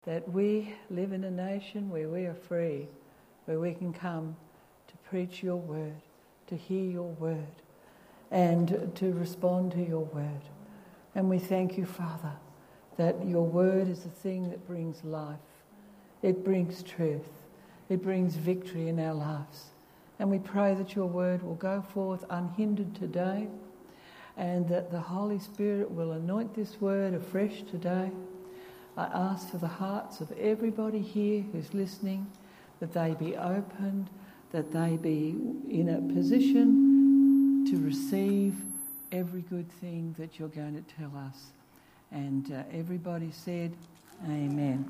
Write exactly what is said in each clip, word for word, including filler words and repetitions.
that we live in a nation where we are free, where we can come to preach your word, to hear your word, and to respond to your word. And we thank you, Father, that your word is the thing that brings life. It brings truth. It brings victory in our lives. And we pray that your word will go forth unhindered today, and that the Holy Spirit will anoint this word afresh today. I ask for the hearts of everybody here who's listening, that they be opened, that they be in a position to receive every good thing that you're going to tell us. And uh, everybody said, amen.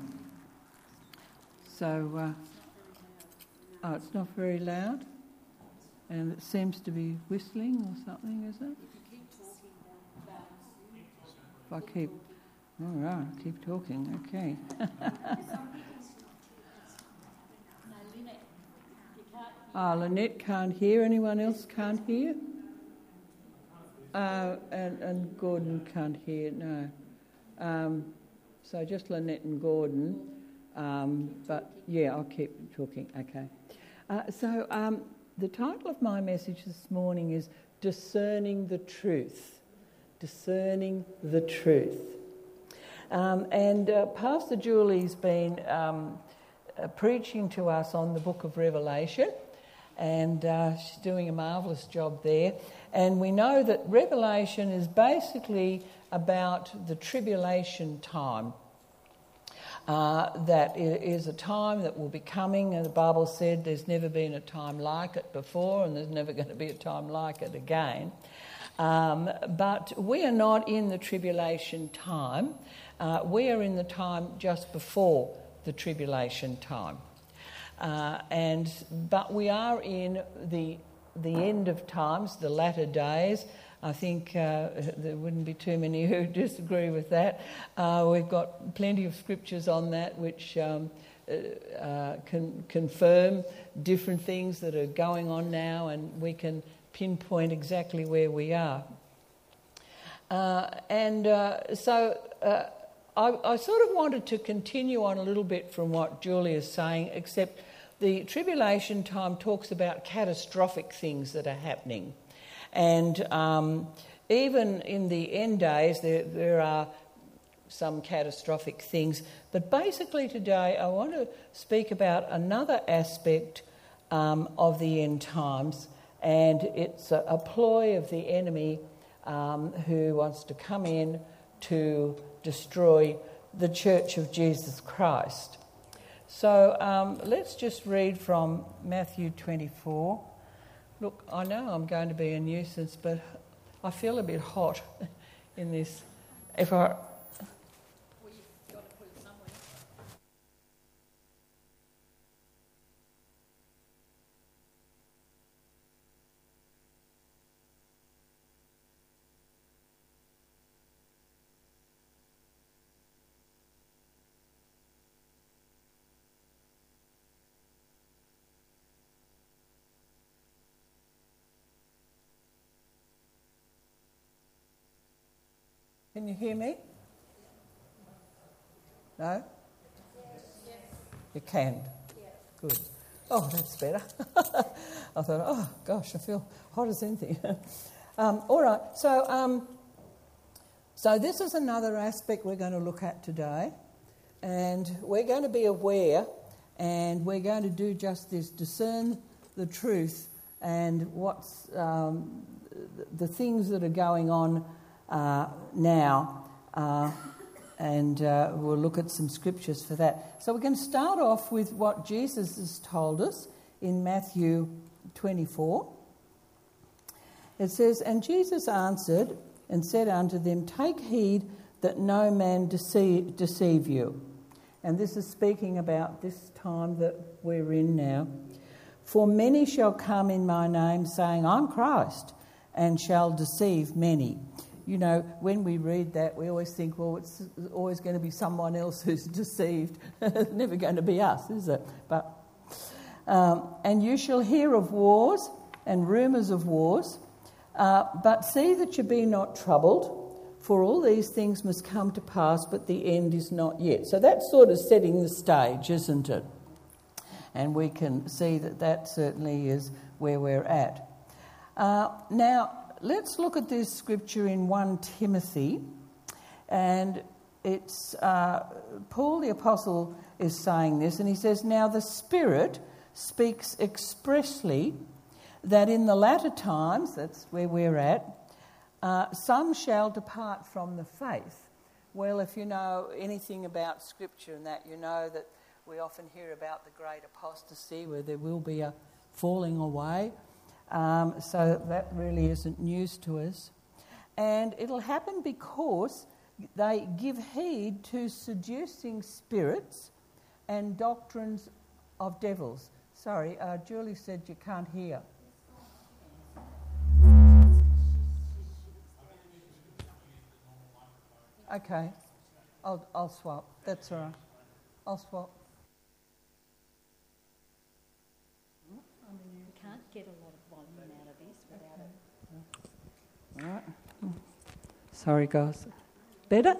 So, uh, oh, it's not very loud, and it seems to be whistling or something, is it? If I keep, all right, keep talking, okay. Oh, Lynette can't hear. Anyone else can't hear? Uh, and, and Gordon can't hear, no. Um, so just Lynette and Gordon. Um, but, yeah, I'll keep talking, okay. Uh, so um, the title of my message this morning is Discerning the Truth. Discerning the Truth. Um, and uh, Pastor Julie's been um, uh, preaching to us on the book of Revelation, and uh, she's doing a marvellous job there. And we know that Revelation is basically about the tribulation time. Uh, that is a time that will be coming, and the Bible said there's never been a time like it before, and there's never going to be a time like it again. Um, but we are not in the tribulation time. Uh, we are in the time just before the tribulation time. Uh, and but we are in the the end of times, the latter days. I think uh, there wouldn't be too many who disagree with that. Uh, we've got plenty of scriptures on that which um, uh, can confirm different things that are going on now, and we can pinpoint exactly where we are. Uh, and uh, so uh, I, I sort of wanted to continue on a little bit from what Julie is saying, except the tribulation time talks about catastrophic things that are happening. And um, even in the end days, there, there are some catastrophic things. But basically today, I want to speak about another aspect um, of the end times, and it's a, a ploy of the enemy um, who wants to come in to destroy the Church of Jesus Christ. So um, let's just read from Matthew twenty-four. Look, I know I'm going to be a nuisance, but I feel a bit hot in this. If I... Well, you've got to put it somewhere. Can you hear me? No? Yes. You can? Yes. Good. Oh, that's better. I thought, oh, gosh, I feel hot as anything. um, all right, so, um, so this is another aspect we're going to look at today, and we're going to be aware, and we're going to do just this, discern the truth and what's um, the things that are going on Uh, now, uh, and uh, we'll look at some scriptures for that. So we're going to start off with what Jesus has told us in Matthew twenty-four. It says, "And Jesus answered and said unto them, Take heed that no man deceive, deceive you." And this is speaking about this time that we're in now. "For many shall come in my name, saying, I'm Christ, and shall deceive many." You know, when we read that, we always think, well, it's always going to be someone else who's deceived. It's never going to be us, is it? But um, "And you shall hear of wars and rumours of wars, uh, but see that you be not troubled, For all these things must come to pass, but the end is not yet. So that's sort of setting the stage, isn't it? And we can see that that certainly is where we're at. Uh, now, let's look at this scripture in First Timothy. And it's uh, Paul the Apostle is saying this, and he says, "Now the Spirit speaks expressly that in the latter times," that's where we're at, uh, "some shall depart from the faith." Well, if you know anything about Scripture and that, you know that we often hear about the great apostasy where there will be a falling away. Um, so that really isn't news to us. And it'll happen because they give heed to seducing spirits and doctrines of devils. Sorry, uh, Julie said you can't hear. Okay, I'll I'll swap. That's all right. I'll swap. You can't get a lot of volume out of this without it. All right. Sorry, guys. Better?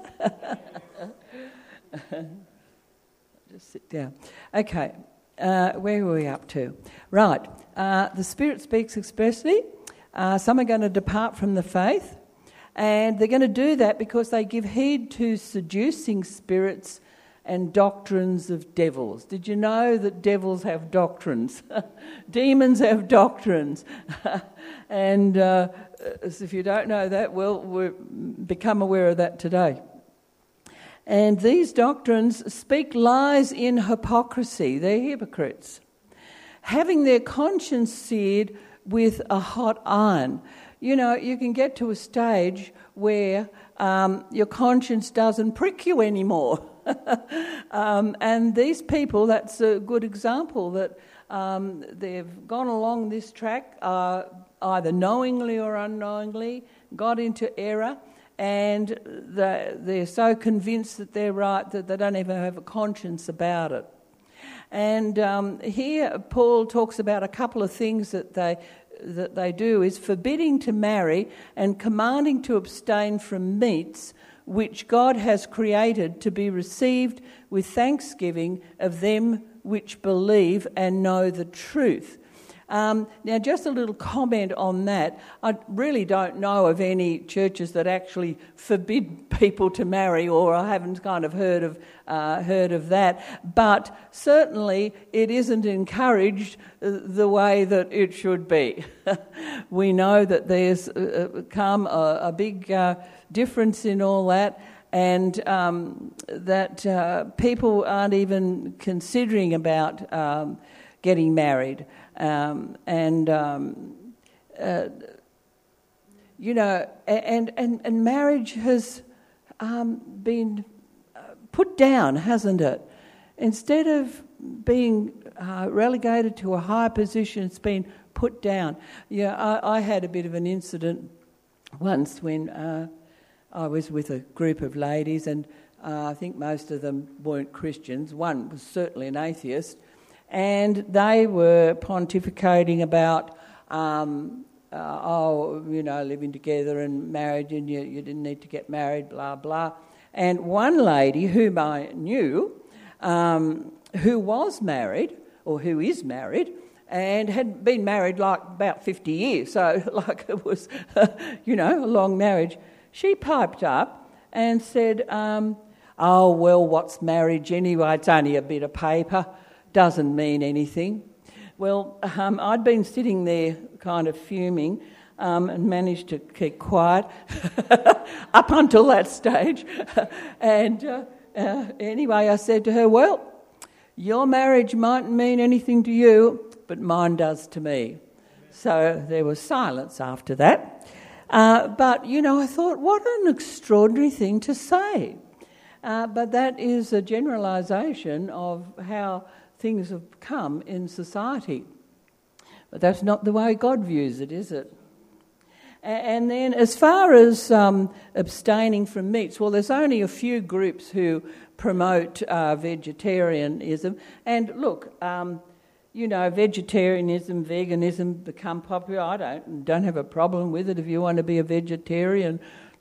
Just sit down. Okay, uh, where were we up to? Right, uh, the Spirit speaks expressly. Uh, some are going to depart from the faith, and they're going to do that because they give heed to seducing spirits and doctrines of devils. Did you know that devils have doctrines? Demons have doctrines. and uh, if you don't know that, well, we've become aware of that today. And these doctrines speak lies in hypocrisy. They're hypocrites. Having their conscience seared with a hot iron. You know, you can get to a stage where um, your conscience doesn't prick you anymore. um, and these people, that's a good example that um, they've gone along this track, uh, either knowingly or unknowingly, got into error, and they're, they're so convinced that they're right that they don't even have a conscience about it. And um, here Paul talks about a couple of things that they that they do is forbidding to marry and commanding to abstain from meats which God has created to be received with thanksgiving of them which believe and know the truth. Um, now, just a little comment on that. I really don't know of any churches that actually forbid people to marry, or I haven't kind of heard of uh, heard of that. But certainly, it isn't encouraged the way that it should be. We know that there's uh, come a, a big uh, difference in all that. And um, that uh, people aren't even considering about um, getting married. Um, and, um, uh, you know, and, and, and marriage has um, been put down, hasn't it? Instead of being uh, relegated to a higher position, it's been put down. Yeah, I, I had a bit of an incident once when uh, I was with a group of ladies, and uh, I think most of them weren't Christians. One was certainly an atheist. And they were pontificating about, um, uh, oh, you know, living together and married, and you, you didn't need to get married, blah, blah. And one lady whom I knew, um, who was married, or who is married, and had been married like about fifty years, so like it was, you know, a long marriage, she piped up and said, um, oh, well, what's marriage anyway? It's only a bit of paper. Doesn't mean anything. Well, um, I'd been sitting there kind of fuming um, and managed to keep quiet up until that stage. and uh, uh, anyway, I said to her, well, your marriage mightn't mean anything to you, but mine does to me. So there was silence after that. Uh, but, you know, I thought, what an extraordinary thing to say. Uh, but that is a generalisation of how things have come in society. But that's not the way God views it, is it? And then as far as um, abstaining from meats, well, there's only a few groups who promote uh, vegetarianism. And look, um, you know, vegetarianism, veganism become popular. I don't, don't have a problem with it. If you want to be a vegetarian,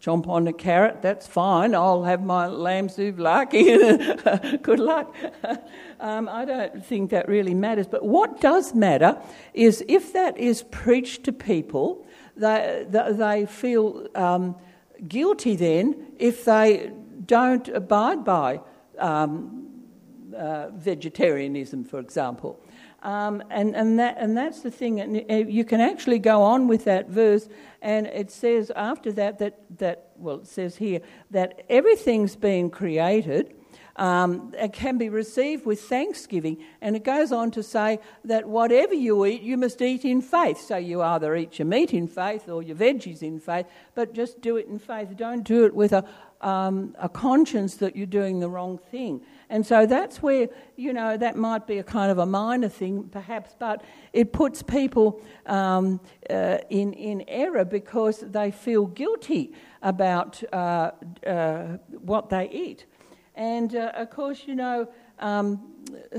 chomp on a carrot, that's fine. I'll have my lamb souvlaki. Good luck. um, I don't think that really matters. But what does matter is if that is preached to people, they, they feel um, guilty then if they don't abide by um, uh, vegetarianism, for example. Um, and, and, that, and that's the thing. And you can actually go on with that verse, and it says after that, that, that well, it says here, that everything's been created, um, it can be received with thanksgiving. And it goes on to say that whatever you eat, you must eat in faith. So you either eat your meat in faith or your veggies in faith, but just do it in faith. Don't do it with a, um, a conscience that you're doing the wrong thing. And so that's where, you know, that might be a kind of a minor thing perhaps, but it puts people um, uh, in, in error because they feel guilty about uh, uh, what they eat. And, uh, of course, you know, um,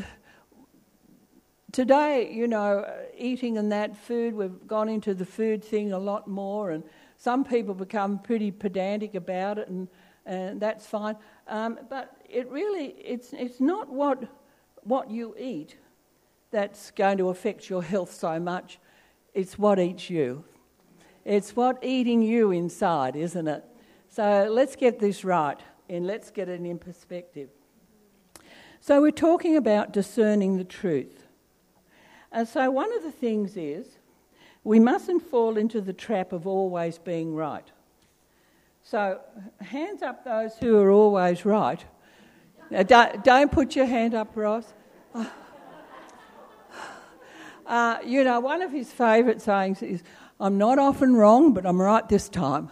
today, you know, eating and that food, we've gone into the food thing a lot more, and some people become pretty pedantic about it, and, and that's fine. Um, but it really, it's it's not what what you eat that's going to affect your health so much. It's what eats you. It's what eating you inside, isn't it? So let's get this right, and let's get it in perspective. So we're talking about discerning the truth. And so one of the things is we mustn't fall into the trap of always being right. So hands up those who are always right. Now, don't, don't put your hand up, Ross. Uh, you know, one of his favourite sayings is, I'm not often wrong, but I'm right this time.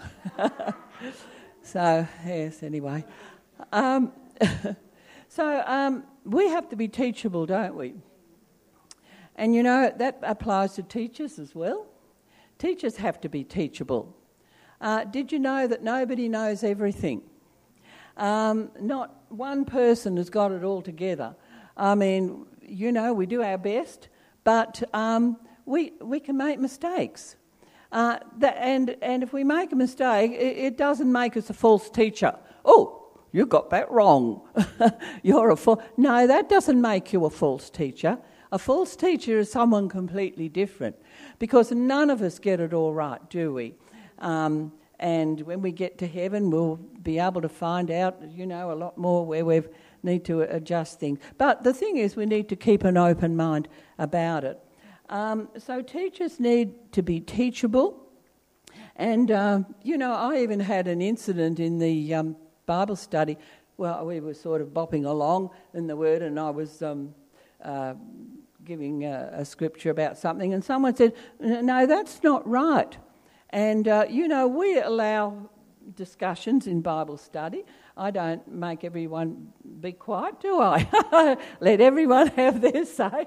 So, yes, anyway. Um, so um, we have to be teachable, don't we? And, you know, that applies to teachers as well. Teachers have to be teachable. Uh, did you know that nobody knows everything? Um, not one person has got it all together. I mean, you know, we do our best, but um, we we can make mistakes. Uh, that, and, and if we make a mistake, it, it doesn't make us a false teacher. Oh, you got that wrong. You're a false... No, that doesn't make you a false teacher. A false teacher is someone completely different, because none of us get it all right, do we? Um, and when we get to heaven, we'll be able to find out, you know, a lot more where we need to adjust things. But the thing is, we need to keep an open mind about it. Um, so teachers need to be teachable. And, uh, you know, I even had an incident in the um, Bible study. Well, we were sort of bopping along in the Word, and I was um, uh, giving a, a scripture about something, and someone said, no, that's not right. And, uh, you know, we allow discussions in Bible study. I don't make everyone be quiet, do I? Let everyone have their say.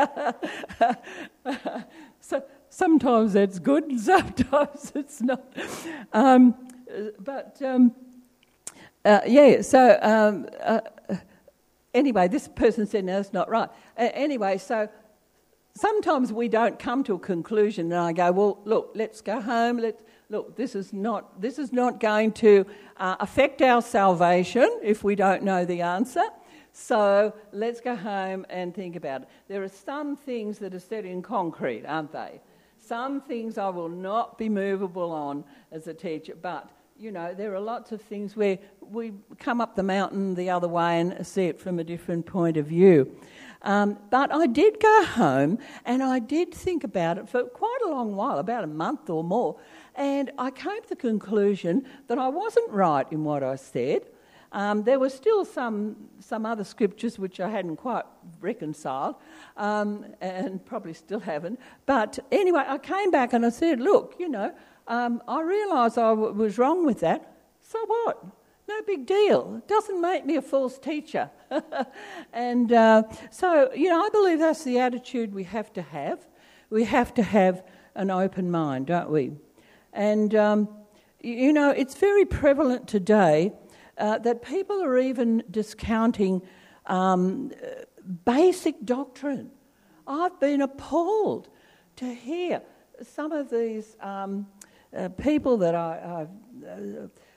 So sometimes that's good and sometimes it's not. Um, but, um, uh, yeah, so um, uh, anyway, this person said, no, that's not right. Uh, anyway, so... Sometimes we don't come to a conclusion, and I go, well, look, let's go home. Let's, look, this is not this is not going to uh, affect our salvation if we don't know the answer. So let's go home and think about it. There are some things that are set in concrete, aren't they? Some things I will not be movable on as a teacher, but, you know, there are lots of things where we come up the mountain the other way and see it from a different point of view. Um, but I did go home and I did think about it for quite a long while, about a month or more, and I came to the conclusion that I wasn't right in what I said. Um, there were still some some other scriptures which I hadn't quite reconciled, um, and probably still haven't. But anyway, I came back and I said, look, you know, um, I realised I w- was wrong with that. So what? No big deal. It doesn't make me a false teacher. and uh, so, you know, I believe that's the attitude we have to have. We have to have an open mind, don't we? And, um, you know, it's very prevalent today uh, that people are even discounting um, basic doctrine. I've been appalled to hear some of these um, uh, people that I... I've... Uh,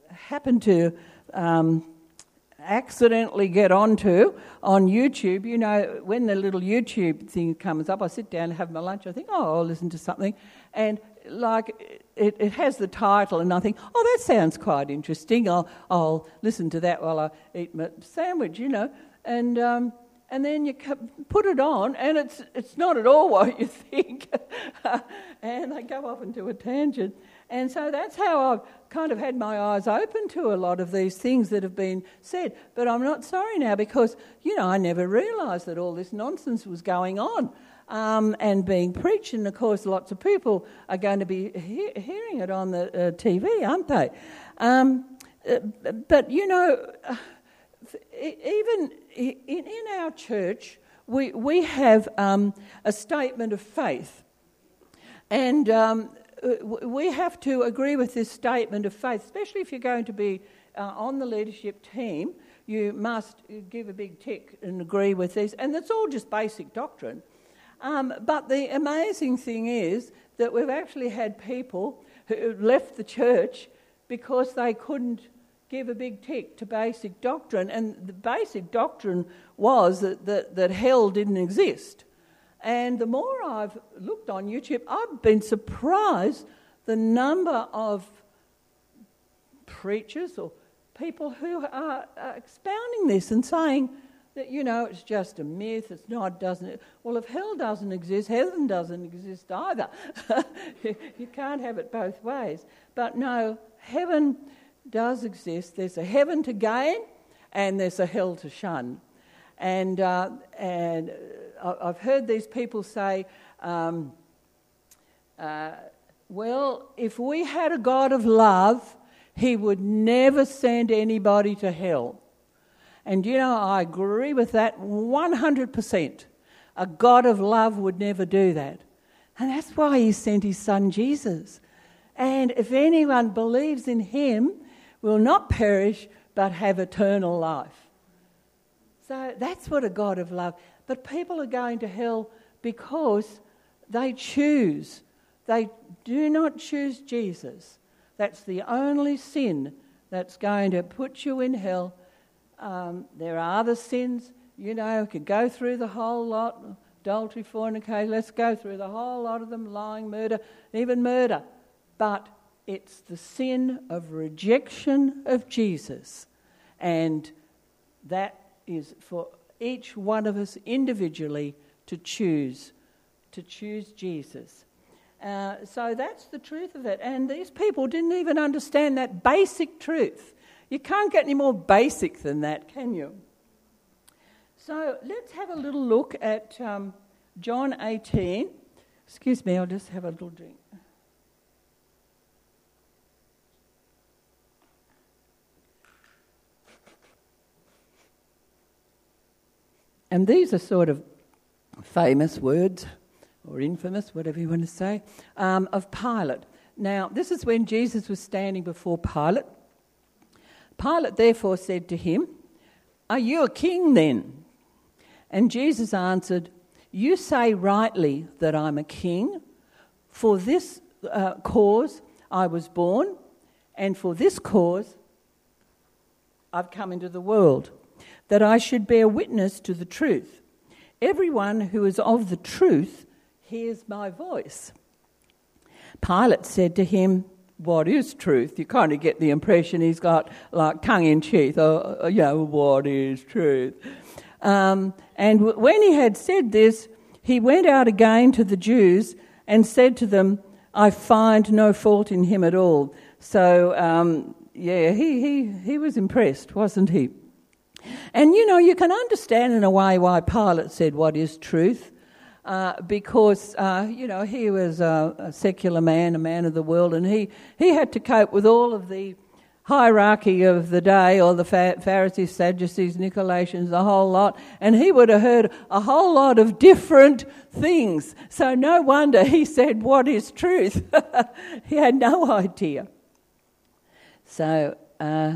happened to um, accidentally get onto on YouTube. You know, when the little YouTube thing comes up, I sit down and have my lunch. I think, oh, I'll listen to something. And like it, it has the title and I think, oh, that sounds quite interesting. I'll, I'll listen to that while I eat my sandwich, you know. And um, and then you put it on and it's it's not at all what you think. And they go off into a tangent. And so that's how I've kind of had my eyes open to a lot of these things that have been said. But I'm not sorry now because, you know, I never realised that all this nonsense was going on um, and being preached. And, of course, lots of people are going to be he- hearing it on the uh, T V, aren't they? Um, uh, but, you know, uh, even in, in our church, we, we have um, a statement of faith. And Um, we have to agree with this statement of faith, especially if you're going to be uh, on the leadership team. You must give a big tick and agree with this. And it's all just basic doctrine. Um, but the amazing thing is that we've actually had people who left the church because they couldn't give a big tick to basic doctrine. And the basic doctrine was that, that, that hell didn't exist. And the more I've looked on YouTube, I've been surprised the number of preachers or people who are, are expounding this and saying that, you know, it's just a myth, it's not, doesn't. Well, if hell doesn't exist, heaven doesn't exist either. You can't have it both ways. But no, heaven does exist. There's a heaven to gain and there's a hell to shun. And uh, and I've heard these people say, um, uh, well, if we had a God of love, he would never send anybody to hell. And, you know, I agree with that one hundred percent. A God of love would never do that. And that's why he sent his son Jesus. And if anyone believes in him, will not perish but have eternal life. So that's what a God of love. But people are going to hell because they choose. They do not choose Jesus. That's the only sin that's going to put you in hell. Um, there are other sins, you know, could go through the whole lot. Adultery, fornication, let's go through the whole lot of them, lying, murder, even murder. But it's the sin of rejection of Jesus. And that is for each one of us individually to choose, to choose Jesus. Uh, so that's the truth of it. And these people didn't even understand that basic truth. You can't get any more basic than that, can you? So let's have a little look at um, John eighteen. Excuse me, I'll just have a little drink. And these are sort of famous words, or infamous, whatever you want to say, um, of Pilate. Now, this is when Jesus was standing before Pilate. Pilate therefore said to him, "Are you a king then?" And Jesus answered, "You say rightly that I'm a king. For this uh, cause I was born, and for this cause I've come into the world, that I should bear witness to the truth. Everyone who is of the truth hears my voice." Pilate said to him, "What is truth?" You kind of get the impression he's got like tongue-in-cheek, oh, you know, what is truth? Um, and w- when he had said this, he went out again to the Jews and said to them, "I find no fault in him at all." So, um, yeah, he, he, he was impressed, wasn't he? And, you know, you can understand in a way why Pilate said, "What is truth?" Uh, because, uh, you know, he was a, a secular man, a man of the world, and he, he had to cope with all of the hierarchy of the day, or the Pharisees, Sadducees, Nicolaitans, the whole lot, and he would have heard a whole lot of different things. So no wonder he said, "What is truth?" He had no idea. So uh,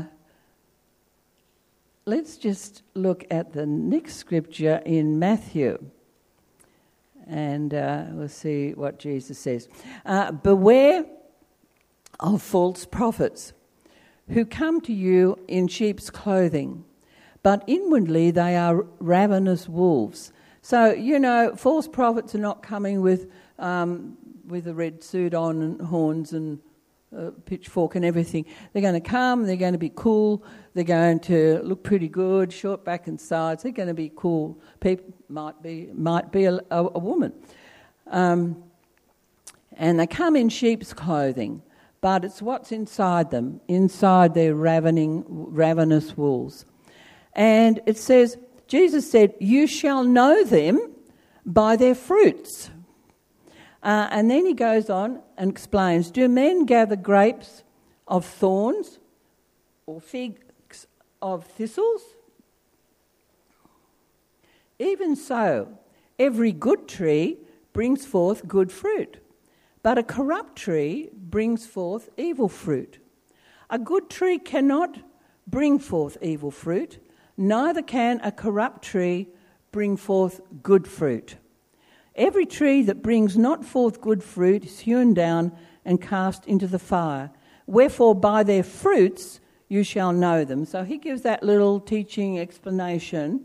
let's just look at the next scripture in Matthew. And uh, we'll see what Jesus says. Uh, Beware of false prophets who come to you in sheep's clothing, but inwardly they are ravenous wolves. So, you know, false prophets are not coming with um, with a red suit on and horns and a pitchfork and everything. They're going to come, they're going to be cool, they're going to look pretty good, short back and sides. They're going to be cool. People might be might be a, a, a woman. Um, and they come in sheep's clothing, but it's what's inside them. Inside they're ravening, ravenous wolves. And it says, Jesus said, you shall know them by their fruits. Uh, and then he goes on and explains, do men gather grapes of thorns or figs of thistles? Even so, every good tree brings forth good fruit, but a corrupt tree brings forth evil fruit. A good tree cannot bring forth evil fruit, neither can a corrupt tree bring forth good fruit. Every tree that brings not forth good fruit is hewn down and cast into the fire. Wherefore by their fruits you shall know them. So he gives that little teaching explanation.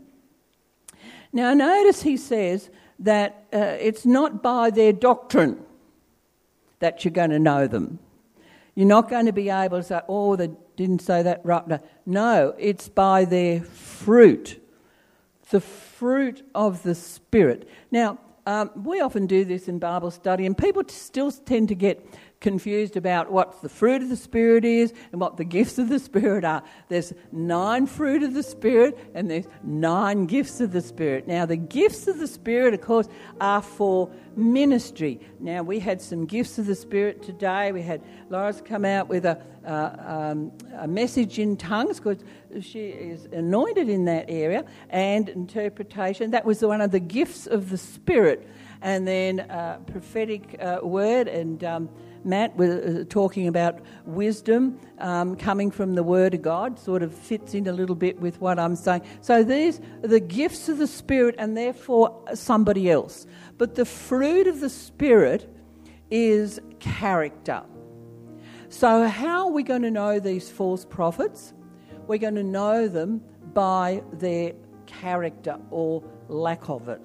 Now notice he says that uh, it's not by their doctrine that you're going to know them. You're not going to be able to say, oh, they didn't say that right. No, it's by their fruit, the fruit of the Spirit. Now, um, we often do this in Bible study, and people still tend to get confused about what the fruit of the Spirit is and what the gifts of the Spirit are. There's nine fruit of the Spirit and there's nine gifts of the Spirit. Now, the gifts of the Spirit, of course, are for ministry. Now, we had some gifts of the Spirit today. We had Laura's come out with a, uh, um, a message in tongues because she is anointed in that area, and interpretation. That was one of the gifts of the Spirit. And then uh, prophetic uh, word, and um, Matt was talking about wisdom um, coming from the Word of God, sort of fits in a little bit with what I'm saying. So these are the gifts of the Spirit, and therefore somebody else. But the fruit of the Spirit is character. So how are we going to know these false prophets? We're going to know them by their character or lack of it.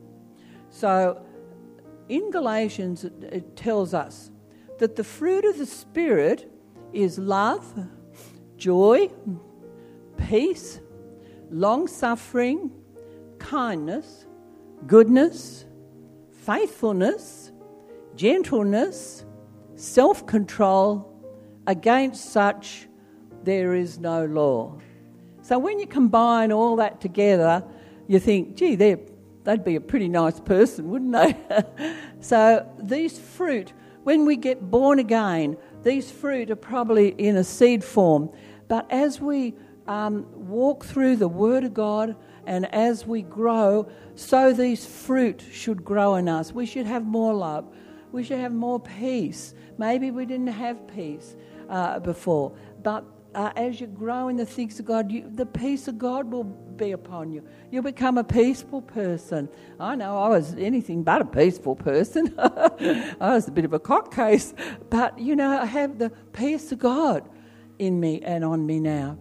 So in Galatians it, it tells us that the fruit of the Spirit is love, joy, peace, long-suffering, kindness, goodness, faithfulness, gentleness, self-control. Against such there is no law. So when you combine all that together, you think, gee, they're they'd be a pretty nice person, wouldn't they? So these fruit, when we get born again, these fruit are probably in a seed form. But as we um, walk through the Word of God and as we grow, so these fruit should grow in us. We should have more love. We should have more peace. Maybe we didn't have peace uh, before. But uh, as you grow in the things of God, you, the peace of God will be upon you. You'll become a peaceful person. I know I was anything but a peaceful person. I was a bit of a cock case. But, you know, I have the peace of God in me and on me now.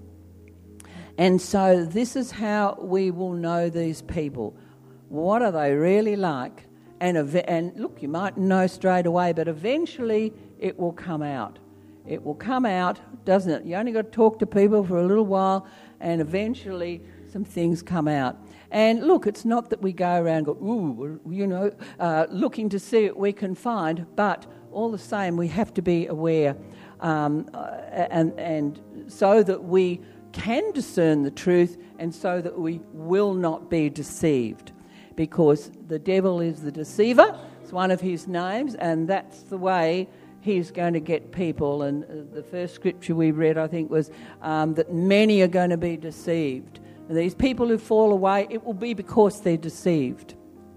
And so this is how we will know these people. What are they really like? And, ev- and look, you might know straight away, but eventually it will come out. It will come out, doesn't it? You only got to talk to people for a little while, and eventually some things come out. And look, it's not that we go around go, ooh, you know, uh, looking to see what we can find, but all the same we have to be aware, um, uh, and and so that we can discern the truth, and so that we will not be deceived, because the devil is the deceiver. It's one of his names, and that's the way he's going to get people. And the first scripture we read, I think, was um, that many are going to be deceived. And these people who fall away, it will be because they're deceived.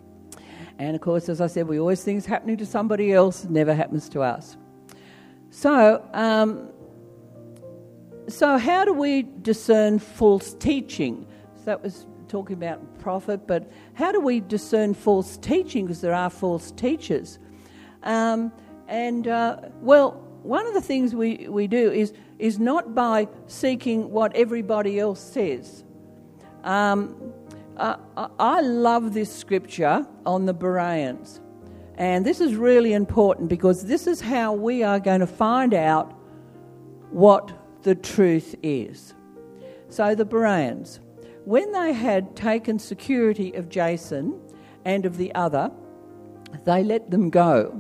And of course, as I said, we always think it's happening to somebody else. It never happens to us. So, um, so how do we discern false teaching? So that was talking about prophet, but how do we discern false teaching? Because there are false teachers. Um, and, uh, well, one of the things we, we do is, is not by seeking what everybody else says. Um, I, I love this scripture on the Bereans. And this is really important because this is how we are going to find out what the truth is. So the Bereans, when they had taken security of Jason and of the other, they let them go.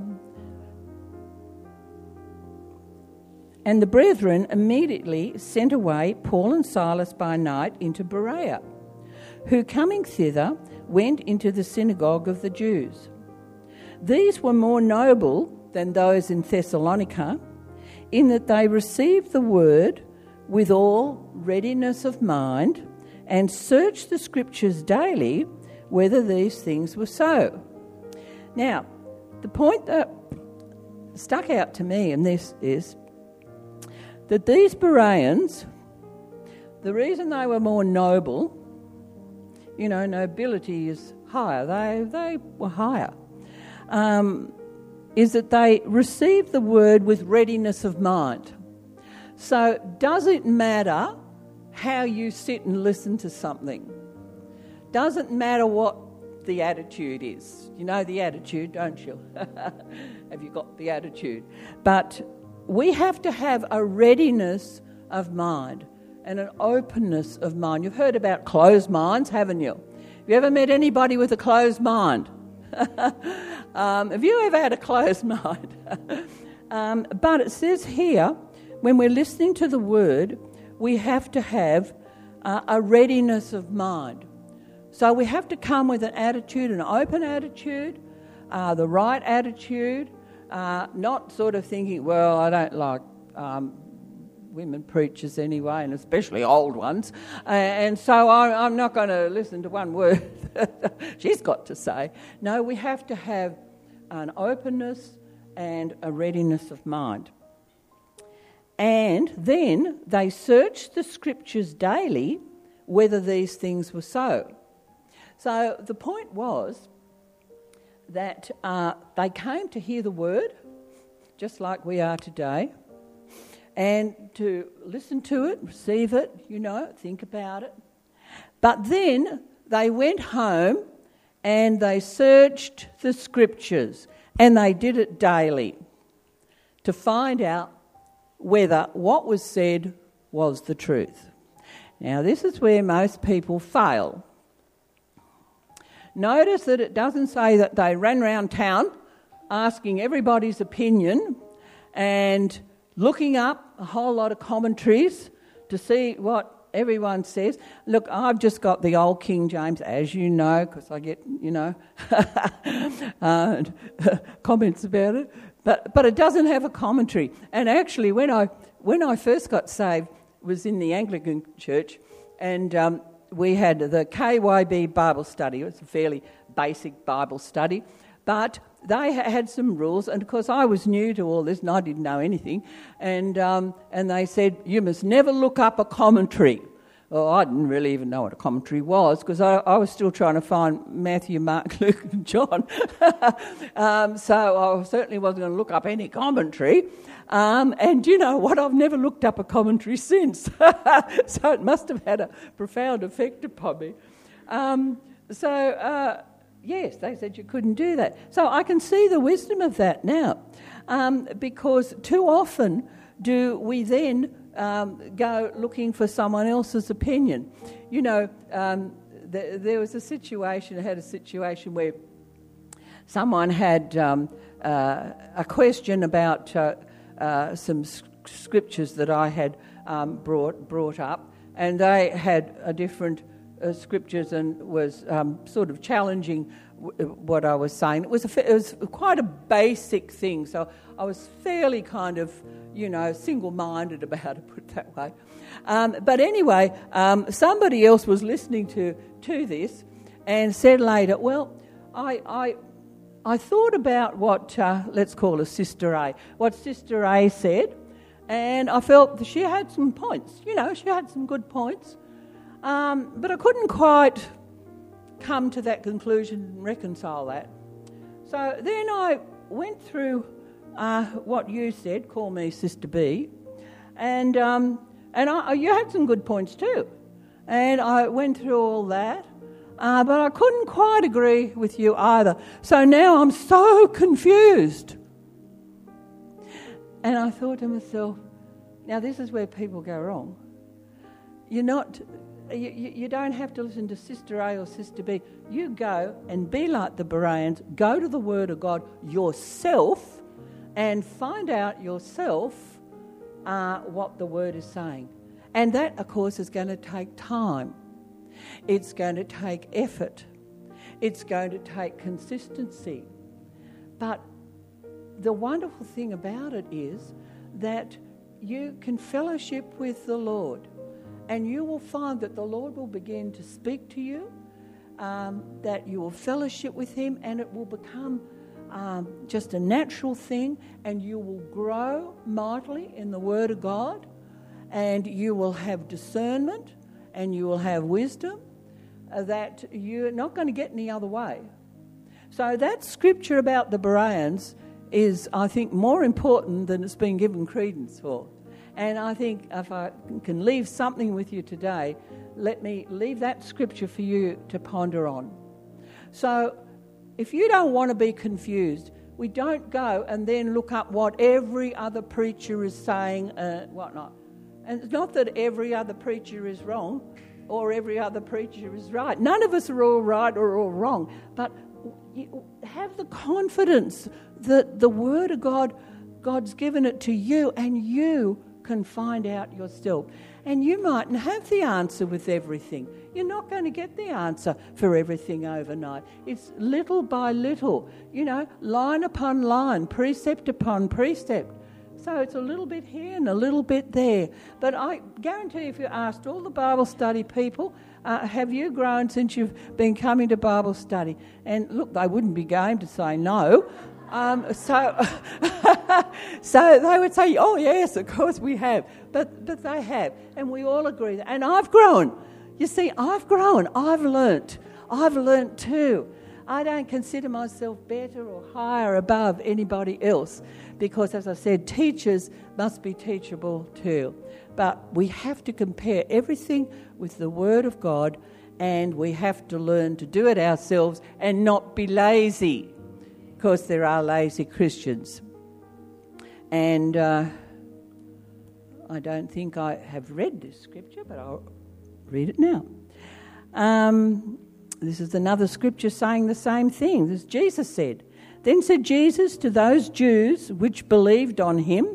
And the brethren immediately sent away Paul and Silas by night into Berea, who coming thither went into the synagogue of the Jews. These were more noble than those in Thessalonica, in that they received the word with all readiness of mind, and searched the scriptures daily whether these things were so. Now, the point that stuck out to me in this is that these Bereans, the reason they were more noble, you know, nobility is higher, they, they were higher, um, is that they received the word with readiness of mind. So does it matter how you sit and listen to something? Doesn't matter what the attitude is. You know the attitude, don't you? Have you got the attitude? But we have to have a readiness of mind and an openness of mind. You've heard about closed minds, haven't you? Have you ever met anybody with a closed mind? um, have you ever had a closed mind? um, but it says here, when we're listening to the word, we have to have uh, a readiness of mind. So we have to come with an attitude, an open attitude, uh, the right attitude, uh, not sort of thinking, well, I don't like um, women preachers anyway, and especially old ones, uh, and so I, I'm not going to listen to one word she's got to say. No, we have to have an openness and a readiness of mind. And then they searched the scriptures daily whether these things were so. So the point was that uh, they came to hear the word, just like we are today, and to listen to it, receive it, you know, think about it. But then they went home and they searched the scriptures, and they did it daily to find out whether what was said was the truth. Now, this is where most people fail. Notice that it doesn't say that they ran around town asking everybody's opinion and looking up a whole lot of commentaries to see what everyone says. Look, I've just got the old King James, as you know, because I get, you know, uh, comments about it. But but it doesn't have a commentary. And actually, when I when I first got saved, was in the Anglican church, and um, we had the K Y B Bible study. It was a fairly basic Bible study, but they had some rules, and of course I was new to all this and I didn't know anything, and um, and they said, you must never look up a commentary. Well, I didn't really even know what a commentary was, because I, I was still trying to find Matthew, Mark, Luke and John. um, so I certainly wasn't going to look up any commentary. Um, and you know what? I've never looked up a commentary since. So it must have had a profound effect upon me. Um, so, uh, yes, they said you couldn't do that. So I can see the wisdom of that now, um, because too often do we then um, go looking for someone else's opinion. You know, um, th- there was a situation, I had a situation where someone had um, uh, a question about uh, uh, some scriptures that I had um, brought brought up, and they had a different uh, scriptures and was um, sort of challenging w- what I was saying. It was a fa- it was quite a basic thing, so I was fairly kind of, you know, single-minded about it, put it that way. Um, but anyway, um, somebody else was listening to, to this and said later, well, I I, I thought about what, uh, let's call her Sister A, what Sister A said, and I felt that she had some points. You know, she had some good points. Um, but I couldn't quite come to that conclusion and reconcile that. So then I went through uh, what you said, call me Sister B, and um, and I, you had some good points too. And I went through all that, uh, but I couldn't quite agree with you either. So now I'm so confused. And I thought to myself, now this is where people go wrong. You're not, you, you don't have to listen to Sister A or Sister B. You go and be like the Bereans, go to the Word of God yourself and find out yourself uh, what the Word is saying. And that, of course, is going to take time. It's going to take effort. It's going to take consistency. But the wonderful thing about it is that you can fellowship with the Lord, and you will find that the Lord will begin to speak to you, um, that you will fellowship with Him, and it will become um, just a natural thing, and you will grow mightily in the Word of God, and you will have discernment, and you will have wisdom uh, that you're not going to get any other way. So that scripture about the Bereans is, I think, more important than it's been given credence for. And I think if I can leave something with you today, let me leave that scripture for you to ponder on. So if you don't want to be confused, we don't go and then look up what every other preacher is saying, uh, whatnot. And it's not that every other preacher is wrong or every other preacher is right. None of us are all right or all wrong. But you have the confidence that the Word of God, God's given it to you, and you can find out yourself. And you mightn't have the answer with everything. You're not going to get the answer for everything overnight. It's little by little, you know, line upon line, precept upon precept. So it's a little bit here and a little bit there. But I guarantee if you asked all the Bible study people, uh, have you grown since you've been coming to Bible study? And look, they wouldn't be game to say no. Um, so so they would say, oh yes, of course we have. But, but they have. And we all agree that. And I've grown. You see, I've grown. I've learnt. I've learnt too. I don't consider myself better or higher above anybody else because, as I said, teachers must be teachable too. But we have to compare everything with the Word of God, and we have to learn to do it ourselves and not be lazy, because there are lazy Christians. And uh, I don't think I have read this scripture, but I'll read it now. Um... This is another scripture saying the same thing. This Jesus said, Then said Jesus to those Jews which believed on him,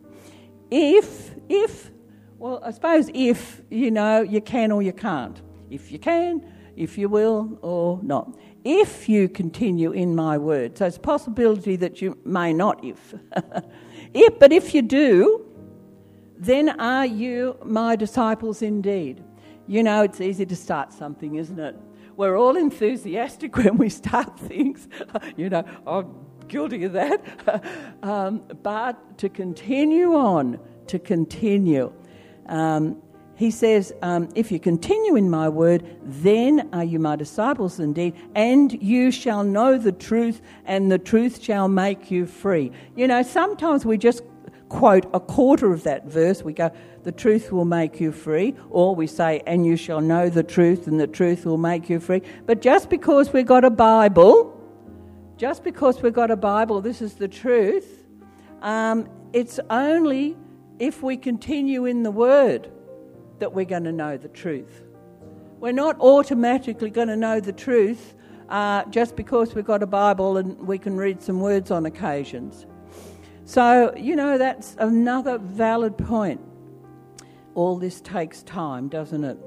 if, if, well, I suppose if, you know, you can or you can't. If you can, if you will, or not. If you continue in my word. So it's a possibility that you may not if. if, but if you do, then are you my disciples indeed. You know, it's easy to start something, isn't it? We're all enthusiastic when we start things. You know, I'm guilty of that. um, but to continue on, to continue. Um, he says, um, if you continue in my word, then are you my disciples indeed, and you shall know the truth, and the truth shall make you free. You know, sometimes we just quote a quarter of that verse. We go, the truth will make you free, or we say, and you shall know the truth, and the truth will make you free. But just because we've got a Bible, just because we've got a Bible, this is the truth, um, it's only if we continue in the Word that we're going to know the truth. We're not automatically going to know the truth uh, just because we've got a Bible and we can read some words on occasions. So, you know, that's another valid point. All this takes time, doesn't it?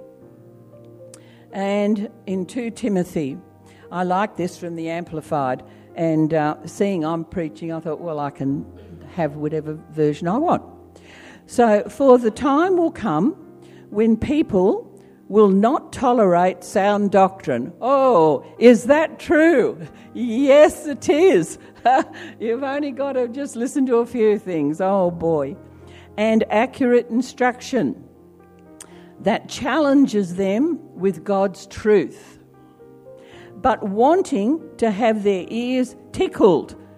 And in Second Timothy, I like this from the Amplified, and uh, seeing I'm preaching, I thought, well, I can have whatever version I want. So, for the time will come when people will not tolerate sound doctrine. Oh, is that true? Yes, it is. You've only got to just listen to a few things. Oh, boy. And accurate instruction that challenges them with God's truth, but wanting to have their ears tickled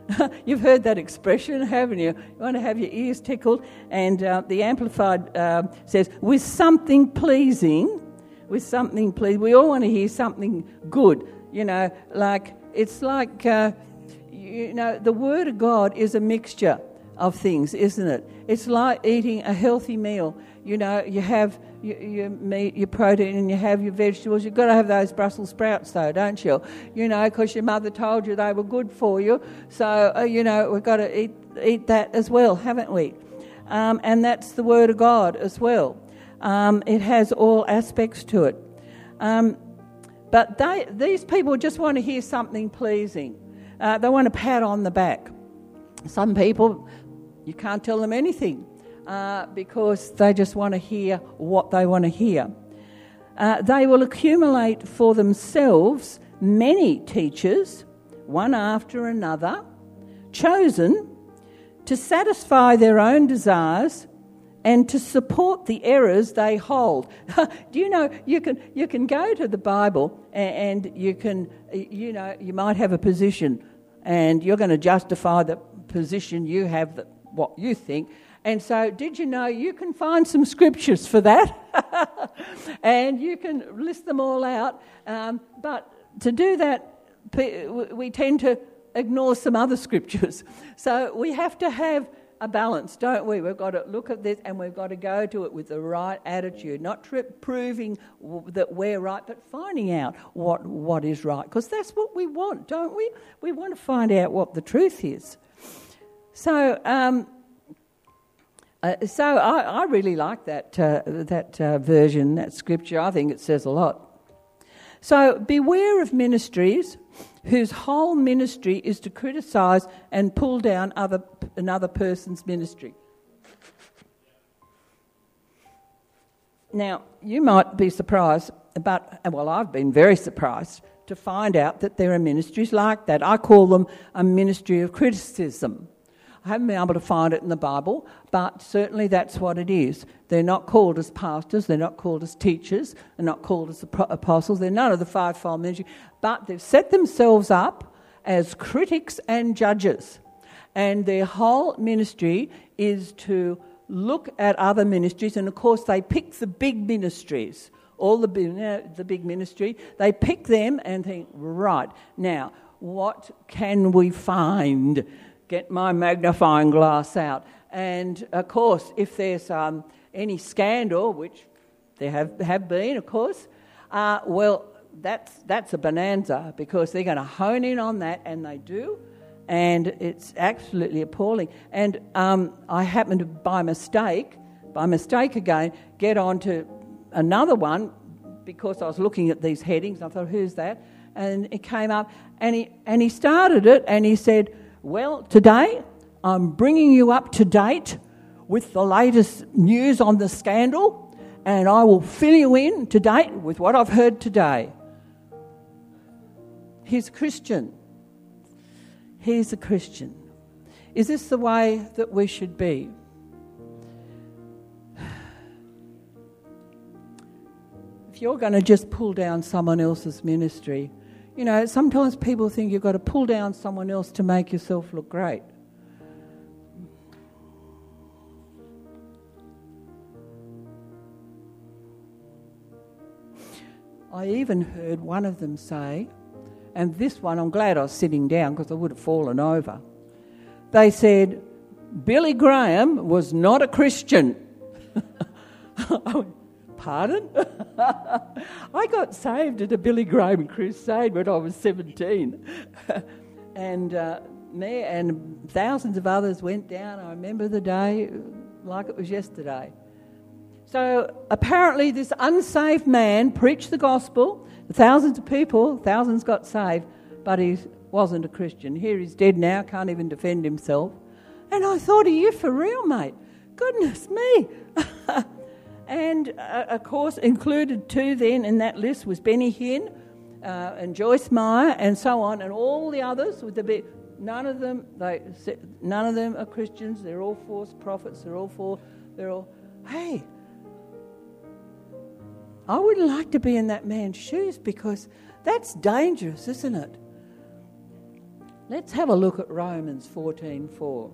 You've heard that expression, haven't you? You want to have your ears tickled. And uh, the Amplified uh, says, with something pleasing, with something pleasing. We all want to hear something good, you know, like, it's like, uh, you know, the Word of God is a mixture of things, isn't it? It's like eating a healthy meal. You know, you have your, your meat, your protein, and you have your vegetables. You've got to have those Brussels sprouts, though, don't you? You know, because your mother told you they were good for you. So, uh, you know, we've got to eat eat that as well, haven't we? Um, and that's the Word of God as well. Um, it has all aspects to it. Um, but they, these people just want to hear something pleasing. Uh, they want a pat on the back. Some people, you can't tell them anything uh, because they just want to hear what they want to hear. Uh, they will accumulate for themselves many teachers, one after another, chosen to satisfy their own desires and to support the errors they hold. Do you know, you can you can go to the Bible and, and you can, you know, you might have a position and you're going to justify the position you have, that what you think. And so did you know you can find some scriptures for that? And you can list them all out. Um, but to do that, we tend to ignore some other scriptures. So we have to have a balance, don't we? We've got to look at this and we've got to go to it with the right attitude, not tri- proving w- that we're right, but finding out what, what is right, because that's what we want, don't we? We want to find out what the truth is. So, um, uh, so I, I really like that uh, that uh, version, that scripture. I think it says a lot. So, beware of ministries whose whole ministry is to criticise and pull down other another person's ministry. Now, you might be surprised about, well, I've been very surprised to find out that there are ministries like that. I call them a ministry of criticism. I haven't been able to find it in the Bible, but certainly that's what it is. They're not called as pastors, they're not called as teachers, they're not called as apostles, they're none of the fivefold ministry, but they've set themselves up as critics and judges. And their whole ministry is to look at other ministries, and of course they pick the big ministries, all the big, you know, the big ministry, they pick them and think, right, now, what can we find? Get my magnifying glass out. And, of course, if there's um, any scandal, which there have, have been, of course, uh, well, that's that's a bonanza, because they're going to hone in on that, and they do, and it's absolutely appalling. And um, I happened to, by mistake, by mistake again, get onto another one, because I was looking at these headings. I thought, who's that? And it came up, and he and he started it, and he said, well, today I'm bringing you up to date with the latest news on the scandal, and I will fill you in to date with what I've heard today. He's a Christian. He's a Christian. Is this the way that we should be? If you're going to just pull down someone else's ministry, you know, sometimes people think you've got to pull down someone else to make yourself look great. I even heard one of them say, and this one, I'm glad I was sitting down because I would have fallen over. They said, Billy Graham was not a Christian. I went, pardon? I got saved at a Billy Graham crusade when I was seventeen. and uh, me and thousands of others went down. I remember the day like it was yesterday. So apparently this unsaved man preached the gospel. Thousands of people, thousands got saved, but he wasn't a Christian. Here he's dead now, can't even defend himself. And I thought, are you for real, mate? Goodness me. And, uh, of course, included too then in that list was Benny Hinn uh, and Joyce Meyer and so on, and all the others. With the bit, none of them, they, none of them are Christians. They're all false prophets. They're all for. They're all. Hey, I wouldn't like to be in that man's shoes, because that's dangerous, isn't it? Let's have a look at Romans fourteen four.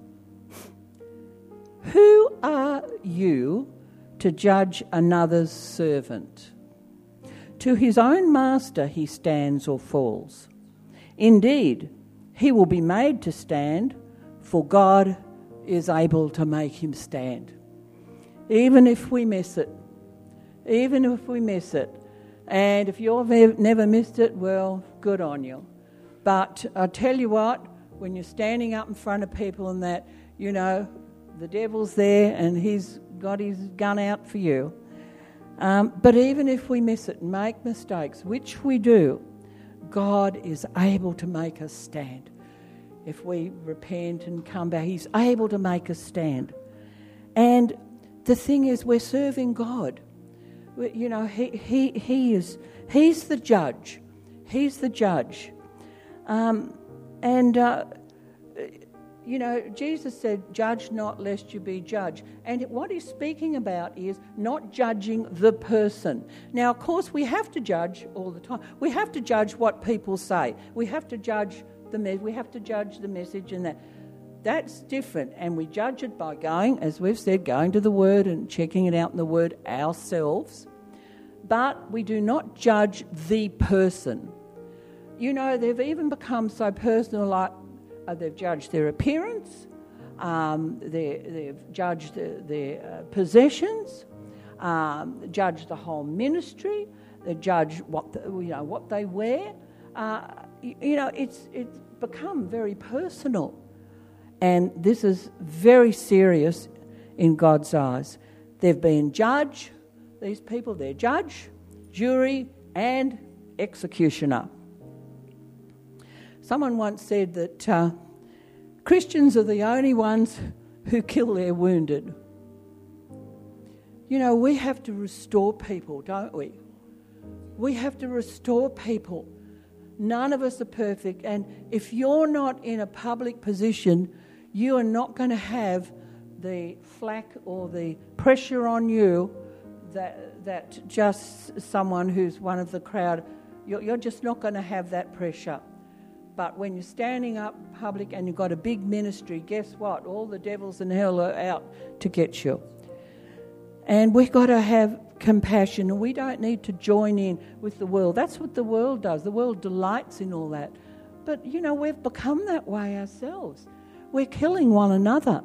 Who are you to judge another's servant? To his own master he stands or falls. Indeed, he will be made to stand, for God is able to make him stand. Even if we miss it, even if we miss it, and if you've never missed it, well, good on you. But I tell you what, when you're standing up in front of people and that, you know, the devil's there and he's got his gun out for you. Um, but even if we miss it and make mistakes, which we do, God is able to make us stand. If we repent and come back, he's able to make us stand. And the thing is, we're serving God. We, you know, he, he, he is, he's the judge. He's the judge. Um, and, uh, you know, Jesus said, judge not lest you be judged. And what he's speaking about is not judging the person. Now, of course, we have to judge all the time. We have to judge what people say. We have to judge the me- we have to judge the message and that. That's different. And we judge it by going, as we've said, going to the Word and checking it out in the Word ourselves. But we do not judge the person. You know, they've even become so personal, like uh, they've judged their appearance, um, they've judged their, their uh, possessions, um, judged the whole ministry, they judge what the, you know what they wear. Uh, you, you know, it's it's become very personal, and this is very serious in God's eyes. They've been judge. These people, they're judge, jury, and executioner. Someone once said that uh, Christians are the only ones who kill their wounded. You know, we have to restore people, don't we? We have to restore people. None of us are perfect. And if you're not in a public position, you are not going to have the flack or the pressure on you that, that just someone who's one of the crowd, you're, you're just not going to have that pressure. But when you're standing up public and you've got a big ministry, guess what? All the devils in hell are out to get you. And we've got to have compassion, and we don't need to join in with the world. That's what the world does. The world delights in all that. But, you know, we've become that way ourselves. We're killing one another.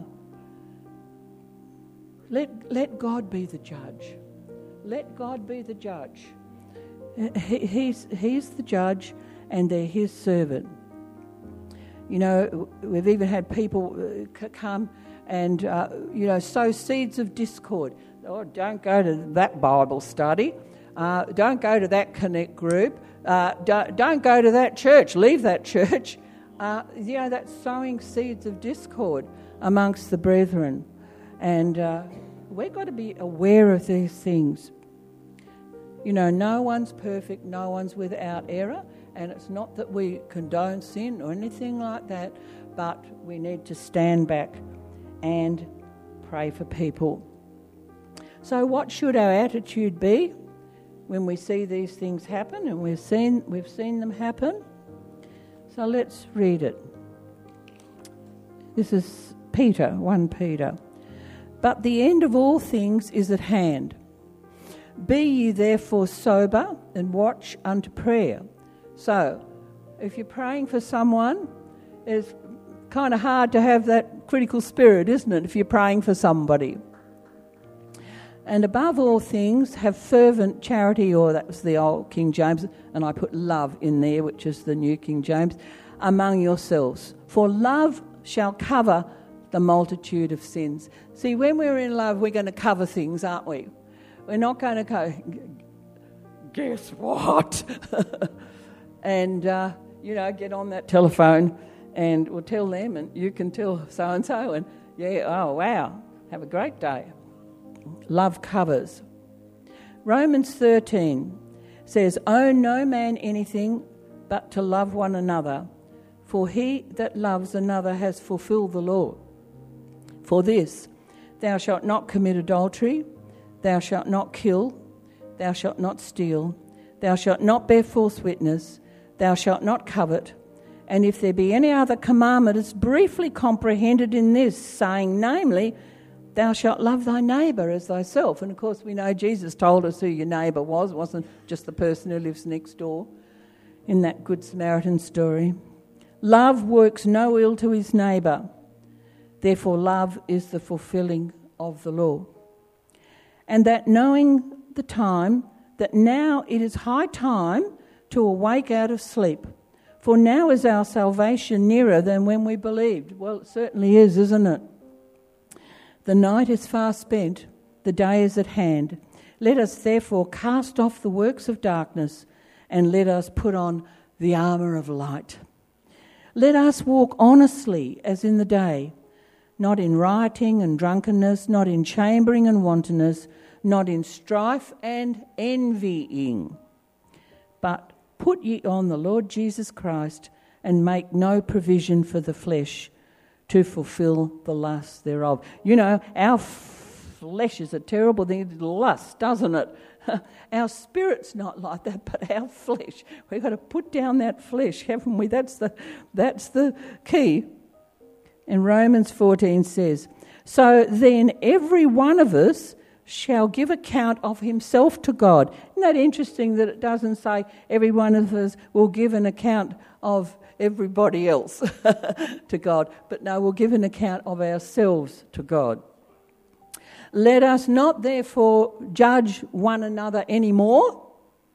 Let, let God be the judge. Let God be the judge. He, he's, he's the judge, and they're his servant. You know, we've even had people come and, uh, you know, sow seeds of discord. Oh, don't go to that Bible study. Uh, don't go to that connect group. Uh, don't, don't go to that church. Leave that church. Uh, you know, that's sowing seeds of discord amongst the brethren. And uh, we've got to be aware of these things. You know, no one's perfect. No one's without error. And it's not that we condone sin or anything like that, but we need to stand back and pray for people. So what should our attitude be when we see these things happen? And we've seen, we've seen them happen. So let's read it. This is Peter, First Peter. But the end of all things is at hand. Be ye therefore sober and watch unto prayer. So, if you're praying for someone, it's kind of hard to have that critical spirit, isn't it, if you're praying for somebody. And above all things, have fervent charity, or that was the old King James, and I put love in there, which is the new King James, among yourselves. For love shall cover the multitude of sins. See, when we're in love, we're going to cover things, aren't we? We're not going to go, guess what? And, uh, you know, get on that telephone and we'll tell them, and you can tell so-and-so, and, yeah, oh, wow, have a great day. Love covers. Romans thirteen says, owe no man anything but to love one another, for he that loves another has fulfilled the law. For this, thou shalt not commit adultery, thou shalt not kill, thou shalt not steal, thou shalt not bear false witness, thou shalt not covet, And if there be any other commandment, it's briefly comprehended in this, saying, namely, thou shalt love thy neighbour as thyself. And of course we know Jesus told us who your neighbour was. It wasn't just the person who lives next door in that Good Samaritan story. Love works no ill to his neighbour. Therefore love is the fulfilling of the law. And that knowing the time, that now it is high time to awake out of sleep. For now is our salvation nearer than when we believed. Well, it certainly is, isn't it? The night is far spent, the day is at hand. Let us therefore cast off the works of darkness and let us put on the armour of light. Let us walk honestly as in the day, not in rioting and drunkenness, not in chambering and wantonness, not in strife and envying, but put ye on the Lord Jesus Christ and make no provision for the flesh to fulfill the lust thereof. You know, our flesh is a terrible thing, lust, doesn't it? Our spirit's not like that, but our flesh. We've got to put down that flesh, haven't we? That's the, that's the key. And Romans fourteen says, so then every one of us shall give account of himself to God. Isn't that interesting that it doesn't say every one of us will give an account of everybody else to God, but no, we'll give an account of ourselves to God. Let us not therefore judge one another anymore.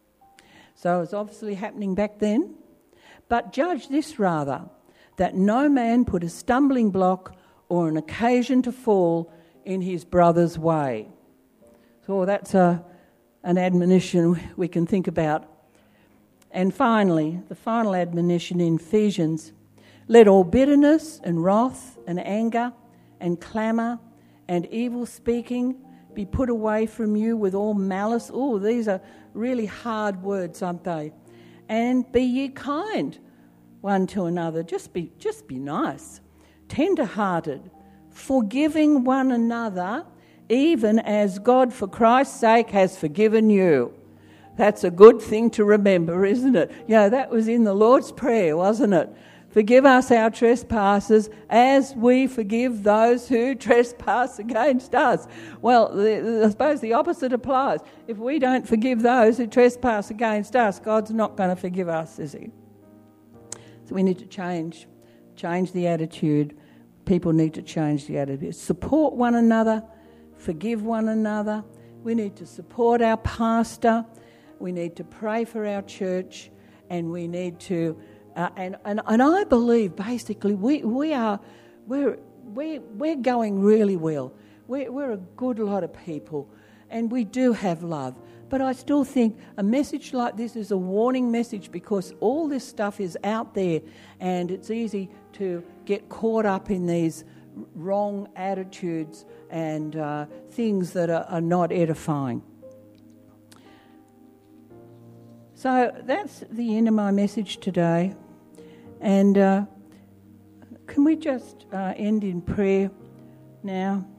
So it's obviously happening back then. But judge this rather, that no man put a stumbling block or an occasion to fall in his brother's way. So that's a, an admonition we can think about. And finally, the final admonition in Ephesians, let all bitterness and wrath and anger and clamour and evil speaking be put away from you with all malice. Oh, these are really hard words, aren't they? And be ye kind one to another. Just be, just be nice, tender-hearted, forgiving one another, even as God for Christ's sake has forgiven you. That's a good thing to remember, isn't it? Yeah, that was in the Lord's Prayer, wasn't it? Forgive us our trespasses as we forgive those who trespass against us. Well, the, I suppose the opposite applies. If we don't forgive those who trespass against us, God's not going to forgive us, is he? So we need to change, change the attitude. People need to change the attitude. Support one another, forgive one another. We need to support our pastor. We need to pray for our church, and we need to, uh, and, and and I believe basically we we are we're we we're going really well. We're we're a good lot of people, and we do have love. But I still think a message like this is a warning message, because all this stuff is out there, and it's easy to get caught up in these wrong attitudes and uh, things that are, are not edifying. So that's the end of my message today. And uh, can we just uh, end in prayer now?